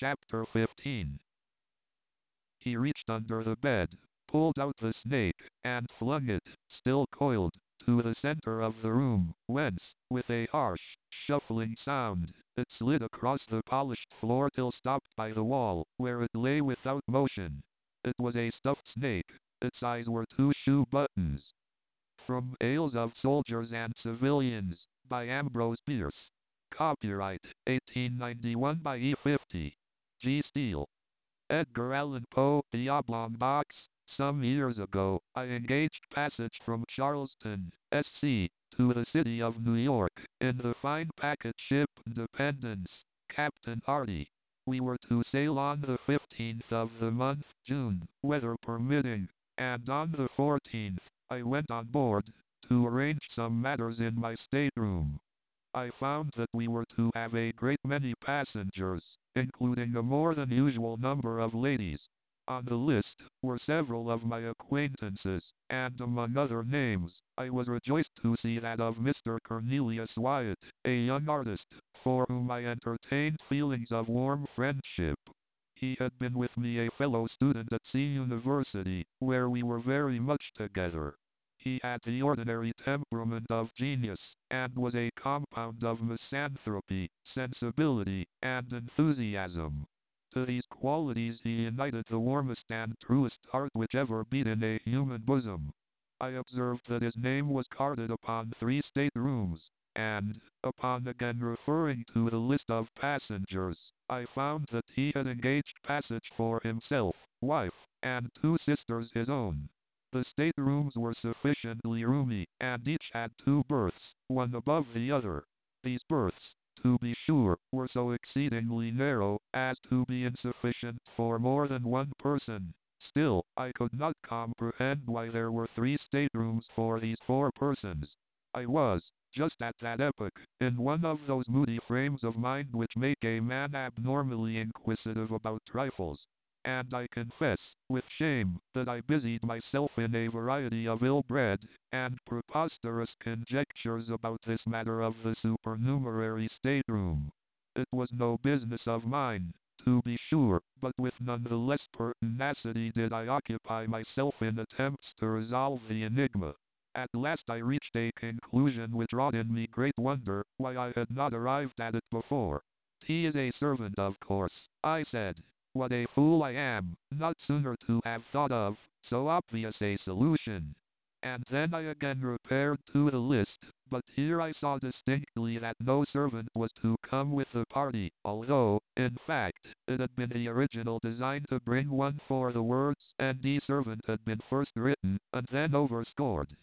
Chapter 15. He reached under the bed, pulled out the snake, and flung it, still coiled, to the center of the room, whence, with a harsh, shuffling sound, it slid across the polished floor till stopped by the wall, where it lay without motion. It was a stuffed snake. Its eyes were two shoe buttons. From Tales of Soldiers and Civilians, by Ambrose Bierce. Copyright, 1891 by E50. G. Steele. Edgar Allan Poe, The Oblong Box. Some years ago, I engaged passage from Charleston, S.C., to the city of New York, in the fine packet ship Independence, Captain Hardy. We were to sail on the 15th of the month, June, weather permitting, and on the 14th, I went on board, to arrange some matters in my stateroom. I found that we were to have a great many passengers, including a more than usual number of ladies. On the list were several of my acquaintances, and among other names, I was rejoiced to see that of Mr. Cornelius Wyatt, a young artist, for whom I entertained feelings of warm friendship. He had been with me a fellow student at C University, where we were very much together. He had the ordinary temperament of genius, and was a compound of misanthropy, sensibility, and enthusiasm. To these qualities he united the warmest and truest heart which ever beat in a human bosom. I observed that his name was carded upon 3 staterooms, and, upon again referring to the list of passengers, I found that he had engaged passage for himself, wife, and 2 sisters his own. The staterooms were sufficiently roomy, and each had 2 berths, one above the other. These berths, to be sure, were so exceedingly narrow, as to be insufficient for more than one person. Still, I could not comprehend why there were 3 staterooms for these 4 persons. I was, just at that epoch, in one of those moody frames of mind which make a man abnormally inquisitive about trifles. And I confess, with shame, that I busied myself in a variety of ill-bred and preposterous conjectures about this matter of the supernumerary stateroom. It was no business of mine, to be sure, but with none the less pertinacity did I occupy myself in attempts to resolve the enigma. At last I reached a conclusion which wrought in me great wonder, why I had not arrived at it before. He is a servant, of course, I said. What a fool I am, not sooner to have thought of so obvious a solution. And then I again repaired to the list, but here I saw distinctly that no servant was to come with the party, although, in fact, it had been the original design to bring one for the words and the servant had been first written, and then overscored.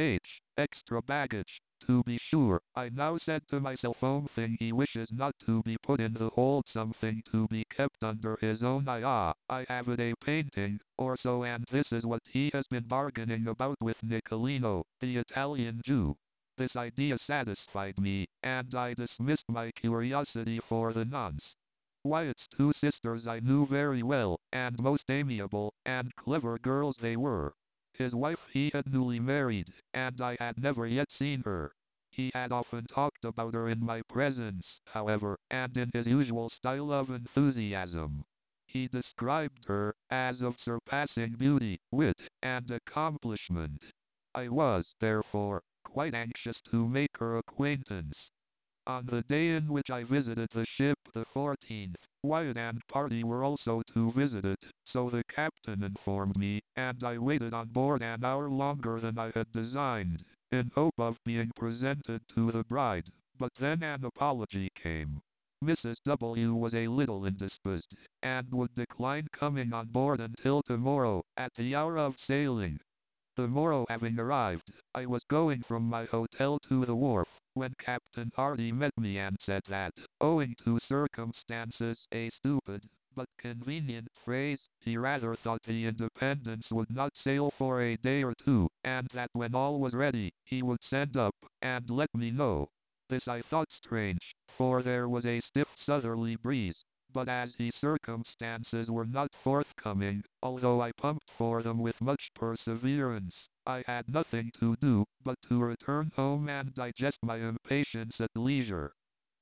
Extra baggage. To be sure, I now said to myself, thing he wishes not to be put in the hold, something to be kept under his own eye. I have it, a painting, or so, and this is what he has been bargaining about with Nicolino, the Italian Jew. This idea satisfied me, and I dismissed my curiosity for the nonce. Wyatt's 2 sisters I knew very well, and most amiable and clever girls they were. His wife he had newly married, and I had never yet seen her. He had often talked about her in my presence, however, and in his usual style of enthusiasm. He described her as of surpassing beauty, wit, and accomplishment. I was, therefore, quite anxious to make her acquaintance. On the day in which I visited the ship, the 14th, Wyatt and party were also to visit it, so the captain informed me, and I waited on board an hour longer than I had designed, in hope of being presented to the bride, but then an apology came. Mrs. W. was a little indisposed, and would decline coming on board until tomorrow, at the hour of sailing. The morrow having arrived, I was going from my hotel to the wharf, when Captain Hardy met me and said that, owing to circumstances, a stupid, but convenient phrase, he rather thought the Independence would not sail for a day or 2, and that when all was ready, he would send up, and let me know. This I thought strange, for there was a stiff southerly breeze, but as the circumstances were not forthcoming, although I pumped for them with much perseverance, I had nothing to do but to return home and digest my impatience at leisure.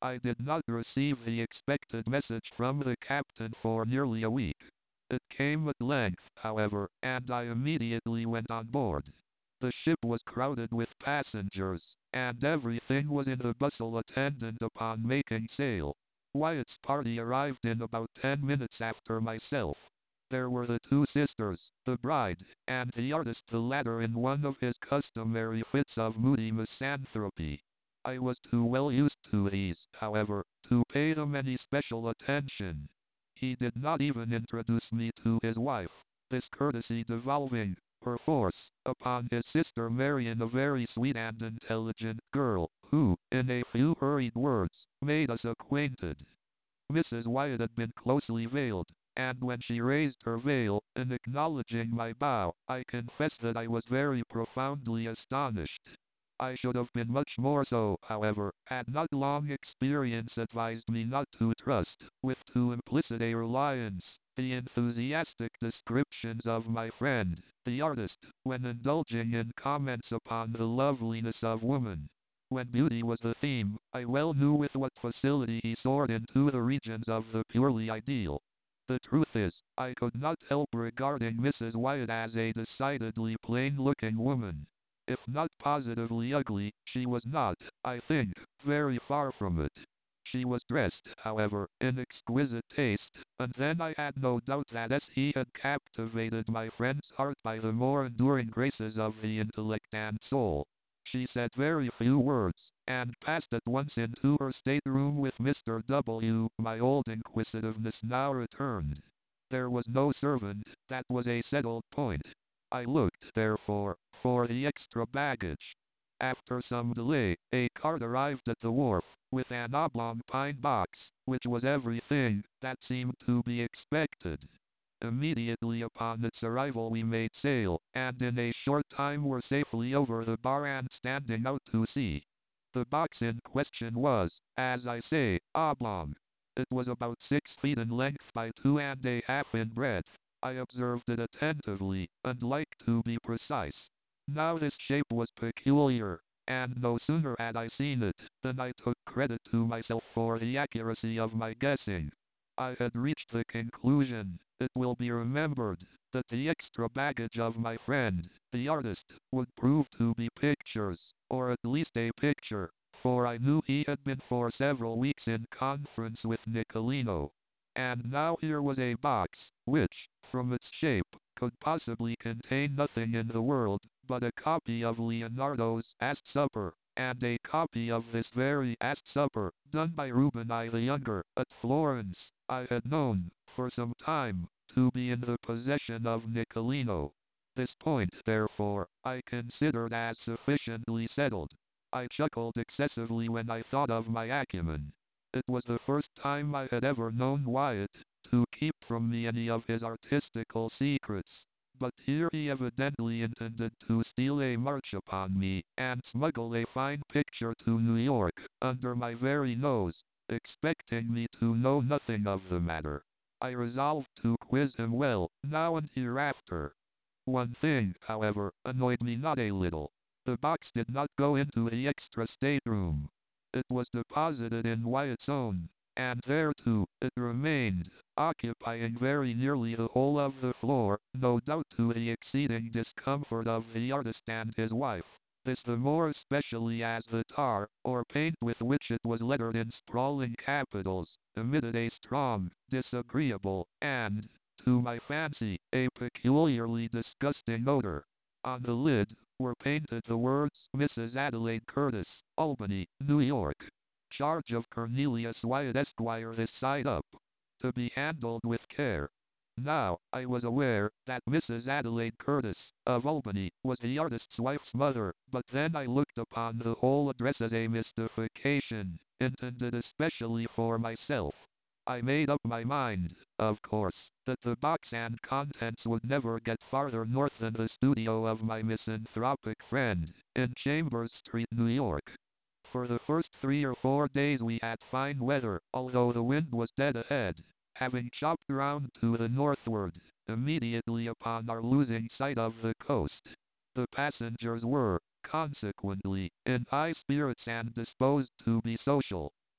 I did not receive the expected message from the captain for nearly a week. It came at length, however, and I immediately went on board. The ship was crowded with passengers, and everything was in the bustle attendant upon making sail. Wyatt's party arrived in about 10 minutes after myself. There were the two sisters, the bride, and the artist, the latter in one of his customary fits of moody misanthropy. I was too well used to these, however, to pay them any special attention. He did not even introduce me to his wife, this courtesy devolving, perforce, upon his sister Marion, a very sweet and intelligent girl, who, in a few hurried words, made us acquainted. Mrs. Wyatt had been closely veiled, and when she raised her veil, in acknowledging my bow, I confess that I was very profoundly astonished. I should have been much more so, however, had not long experience advised me not to trust, with too implicit a reliance, the enthusiastic descriptions of my friend, the artist, when indulging in comments upon the loveliness of woman. When beauty was the theme, I well knew with what facility he soared into the regions of the purely ideal. The truth is, I could not help regarding Mrs. Wyatt as a decidedly plain-looking woman. If not positively ugly, she was not, I think, very far from it. She was dressed, however, in exquisite taste, and then I had no doubt that as he had captivated my friend's heart by the more enduring graces of the intellect and soul. She said very few words, and passed at once into her stateroom with Mr. W. My old inquisitiveness now returned. There was no servant, that was a settled point. I looked, therefore, for the extra baggage. After some delay, a cart arrived at the wharf, with an oblong pine box, which was everything that seemed to be expected. Immediately upon its arrival we made sail, and in a short time were safely over the bar and standing out to sea. The box in question was, as I say, oblong. It was about 6 feet in length by 2.5 in breadth. I observed it attentively, and liked to be precise. Now this shape was peculiar, and no sooner had I seen it, than I took credit to myself for the accuracy of my guessing. I had reached the conclusion, it will be remembered, that the extra baggage of my friend, the artist, would prove to be pictures, or at least a picture, for I knew he had been for several weeks in conference with Nicolino. And now here was a box, which, from its shape, could possibly contain nothing in the world, but a copy of Leonardo's Last Supper, and a copy of this very Last Supper, done by Reuben I the Younger, at Florence, I had known, for some time, to be in the possession of Nicolino. This point, therefore, I considered as sufficiently settled. I chuckled excessively when I thought of my acumen. It was the first time I had ever known Wyatt to keep from me any of his artistical secrets. But here he evidently intended to steal a march upon me, and smuggle a fine picture to New York, under my very nose, expecting me to know nothing of the matter. I resolved to quiz him well, now and hereafter. One thing, however, annoyed me not a little. The box did not go into the extra stateroom. It was deposited in Wyatt's own, and there too, it remained, occupying very nearly the whole of the floor, no doubt to the exceeding discomfort of the artist and his wife. This the more especially as the tar, or paint with which it was lettered in sprawling capitals, emitted a strong, disagreeable, and, to my fancy, a peculiarly disgusting odor. On the lid were painted the words Mrs. Adelaide Curtis, Albany, New York. Charge of Cornelius Wyatt Esquire this side up. To be handled with care. Now, I was aware that Mrs. Adelaide Curtis, of Albany, was the artist's wife's mother, but then I looked upon the whole address as a mystification, intended especially for myself. I made up my mind, of course, that the box and contents would never get farther north than the studio of my misanthropic friend, in Chambers Street, New York. For the first 3 or 4 days we had fine weather, although the wind was dead ahead, having chopped round to the northward, immediately upon our losing sight of the coast. The passengers were, consequently, in high spirits and disposed to be social.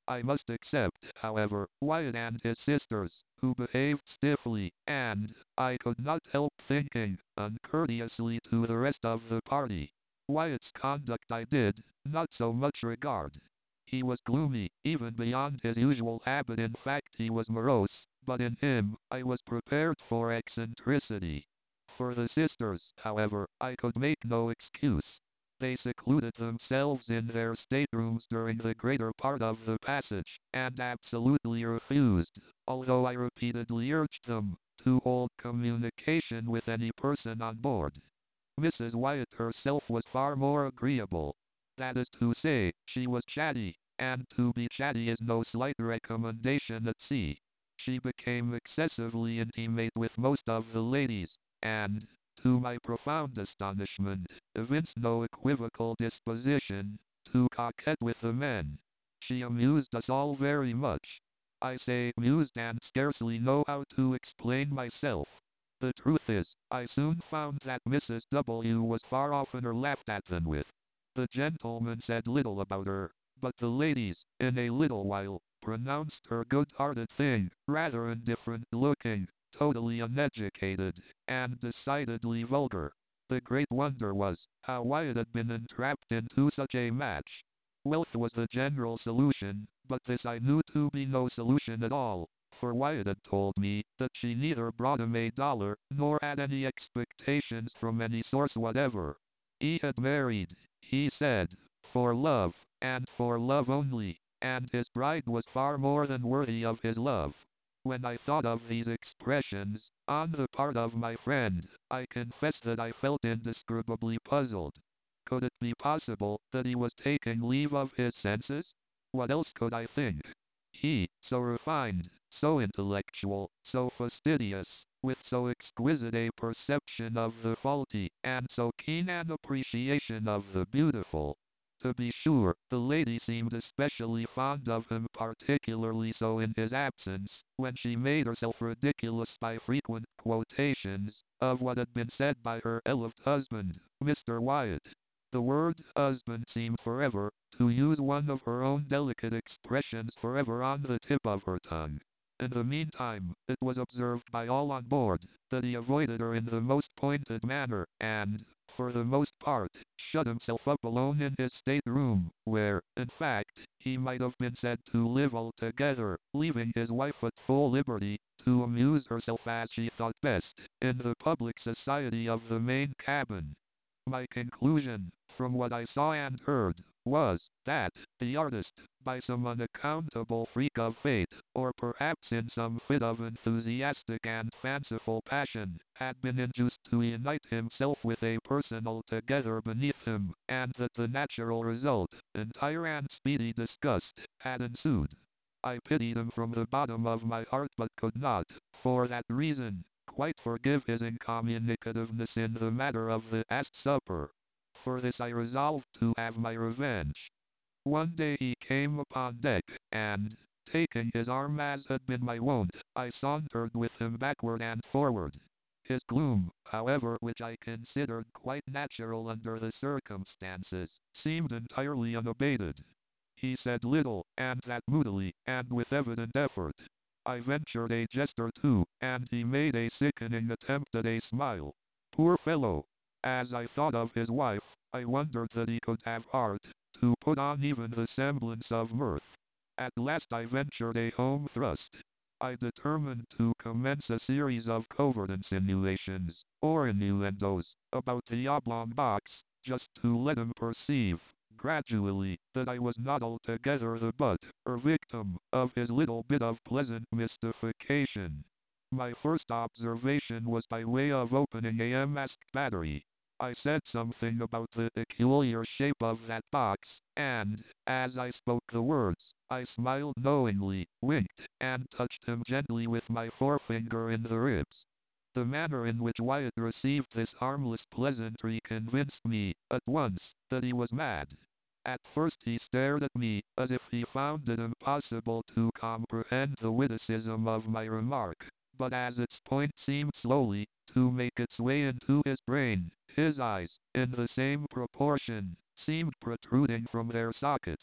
I must except, however, Wyatt and his sisters, who behaved stiffly, and, I could not help thinking, uncourteously to the rest of the party. Wyatt's conduct I did not so much regard. He was gloomy, even beyond his usual habit. In fact, he was morose, but in him I was prepared for eccentricity. For the sisters, however, I could make no excuse. They secluded themselves in their staterooms during the greater part of the passage, and absolutely refused, although I repeatedly urged them, to hold communication with any person on board. Mrs. Wyatt herself was far more agreeable. That is to say, she was chatty, and to be chatty is no slight recommendation at sea. She became excessively intimate with most of the ladies, and, to my profound astonishment, evinced no equivocal disposition to coquet with the men. She amused us all very much. I say amused and scarcely know how to explain myself. The truth is, I soon found that Mrs. W. was far oftener laughed at than with. The gentlemen said little about her, but the ladies, in a little while, pronounced her good-hearted thing, rather indifferent-looking, totally uneducated, and decidedly vulgar. The great wonder was, how Wyatt had been entrapped into such a match. Wealth was the general solution, but this I knew to be no solution at all, for Wyatt had told me that she neither brought him a dollar, nor had any expectations from any source whatever. He had married, he said, for love, and for love only, and his bride was far more than worthy of his love. When I thought of these expressions, on the part of my friend, I confess that I felt indescribably puzzled. Could it be possible that he was taking leave of his senses? What else could I think? He, so refined, so intellectual, so fastidious, with so exquisite a perception of the faulty, and so keen an appreciation of the beautiful. To be sure, the lady seemed especially fond of him, particularly so in his absence, when she made herself ridiculous by frequent quotations of what had been said by her beloved husband, Mr. Wyatt. The word husband seemed forever, to use one of her own delicate expressions, forever on the tip of her tongue. In the meantime, it was observed by all on board, that he avoided her in the most pointed manner, and, for the most part, shut himself up alone in his state-room, where, in fact, he might have been said to live altogether, leaving his wife at full liberty to amuse herself as she thought best, in the public society of the main cabin. My conclusion, from what I saw and heard, was, that the artist, by some unaccountable freak of fate, or perhaps in some fit of enthusiastic and fanciful passion, had been induced to unite himself with a person altogether beneath him, and that the natural result, entire and speedy disgust, had ensued. I pitied him from the bottom of my heart, but could not, for that reason, quite forgive his incommunicativeness in the matter of the last supper. For this I resolved to have my revenge. One day he came upon deck, and, taking his arm as had been my wont, I sauntered with him backward and forward. His gloom, however, which I considered quite natural under the circumstances, seemed entirely unabated. He said little, and that moodily, and with evident effort. I ventured a jest or two, and he made a sickening attempt at a smile. Poor fellow! As I thought of his wife, I wondered that he could have heart to put on even the semblance of mirth. At last I ventured a home thrust. I determined to commence a series of covert insinuations, or innuendos, about the oblong box, just to let him perceive, gradually, that I was not altogether the butt, or victim, of his little bit of pleasant mystification. My first observation was by way of opening a masked battery. I said something about the peculiar shape of that box, and, as I spoke the words, I smiled knowingly, winked, and touched him gently with my forefinger in the ribs. The manner in which Wyatt received this harmless pleasantry convinced me, at once, that he was mad. At first he stared at me, as if he found it impossible to comprehend the witticism of my remark, but as its point seemed slowly to make its way into his brain, his eyes, in the same proportion, seemed protruding from their sockets.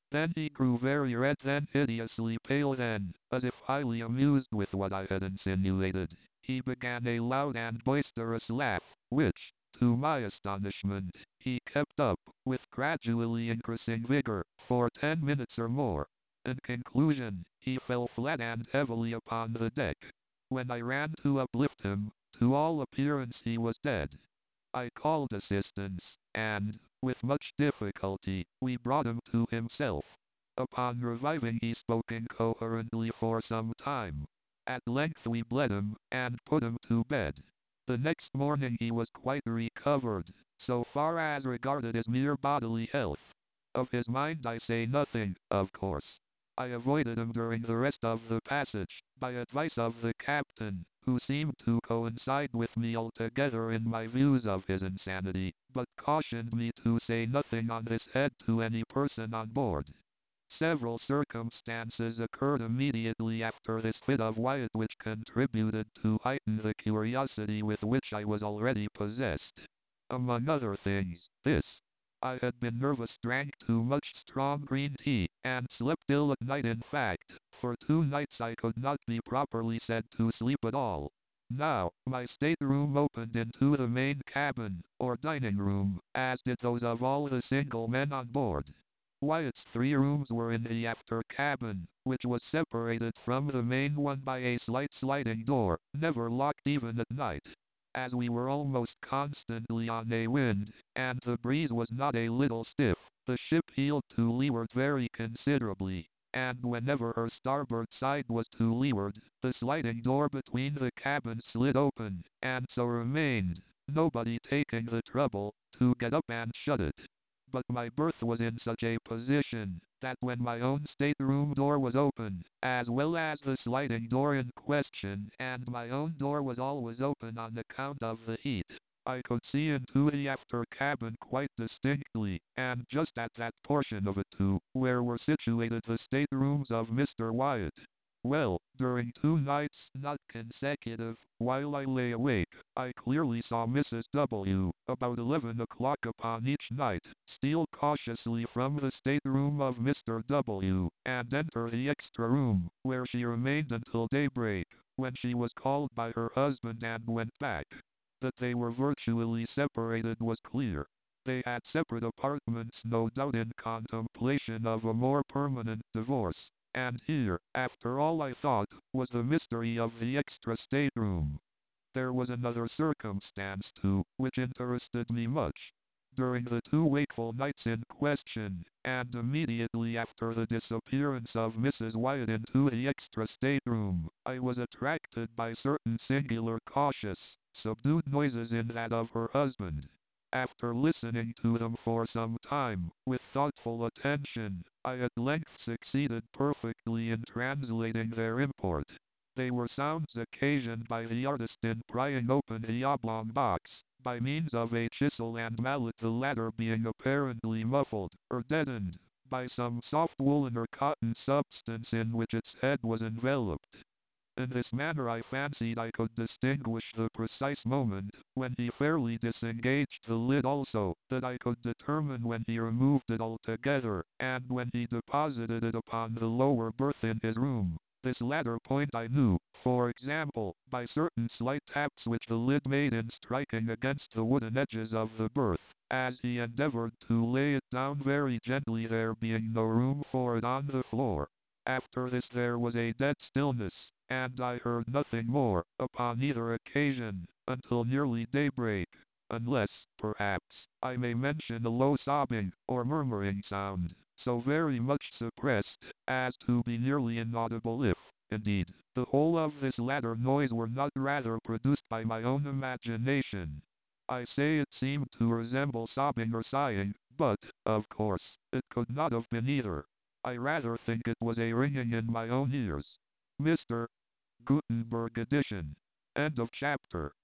Then he grew very red, then hideously pale, then, as if highly amused with what I had insinuated, he began a loud and boisterous laugh, which, to my astonishment, he kept up, with gradually increasing vigor, for 10 minutes or more. In conclusion, he fell flat and heavily upon the deck. When I ran to uplift him, to all appearance he was dead. I called assistance, and, with much difficulty, we brought him to himself. Upon reviving he spoke incoherently for some time. At length we bled him, and put him to bed. The next morning he was quite recovered, so far as regarded his mere bodily health. Of his mind I say nothing, of course. I avoided him during the rest of the passage, by advice of the captain, who seemed to coincide with me altogether in my views of his insanity, but cautioned me to say nothing on this head to any person on board. Several circumstances occurred immediately after this fit of Wyatt which contributed to heighten the curiosity with which I was already possessed. Among other things, this. I had been nervous, drank too much strong green tea, and slept ill at night. In fact, for 2 nights I could not be properly said to sleep at all. Now, my stateroom opened into the main cabin, or dining room, as did those of all the single men on board. Wyatt's 3 rooms were in the after cabin, which was separated from the main one by a slight sliding door, never locked even at night. As we were almost constantly on a wind, and the breeze was not a little stiff, the ship heeled to leeward very considerably, and whenever her starboard side was to leeward, the sliding door between the cabins slid open, and so remained, nobody taking the trouble to get up and shut it. But my berth was in such a position that when my own stateroom door was open, as well as the sliding door in question, and my own door was always open on account of the heat, I could see into the after cabin quite distinctly, and just at that portion of it too, where were situated the staterooms of Mr. Wyatt. Well, during 2 nights, not consecutive, while I lay awake, I clearly saw Mrs. W., about 11 o'clock upon each night, steal cautiously from the stateroom of Mr. W., and enter the extra room, where she remained until daybreak, when she was called by her husband and went back. That they were virtually separated was clear. They had separate apartments, no doubt in contemplation of a more permanent divorce. And here, after all, I thought, was the mystery of the extra stateroom. There was another circumstance too, which interested me much. During the 2 wakeful nights in question, and immediately after the disappearance of Mrs. Wyatt into the extra stateroom, I was attracted by certain singular cautious, subdued noises in that of her husband. After listening to them for some time, with thoughtful attention, I at length succeeded perfectly in translating their import. They were sounds occasioned by the artist in prying open the oblong box, by means of a chisel and mallet, the latter being apparently muffled, or deadened, by some soft woolen or cotton substance in which its head was enveloped. In this manner I fancied I could distinguish the precise moment when he fairly disengaged the lid, also that I could determine when he removed it altogether, and when he deposited it upon the lower berth in his room. This latter point I knew, for example, by certain slight taps which the lid made in striking against the wooden edges of the berth, as he endeavored to lay it down very gently, there being no room for it on the floor. After this there was a dead stillness, and I heard nothing more, upon either occasion, until nearly daybreak, unless, perhaps, I may mention a low sobbing, or murmuring sound, so very much suppressed, as to be nearly inaudible if, indeed, the whole of this latter noise were not rather produced by my own imagination. I say it seemed to resemble sobbing or sighing, but, of course, it could not have been either. I rather think it was a ringing in my own ears. Mr. Gutenberg edition. End of chapter.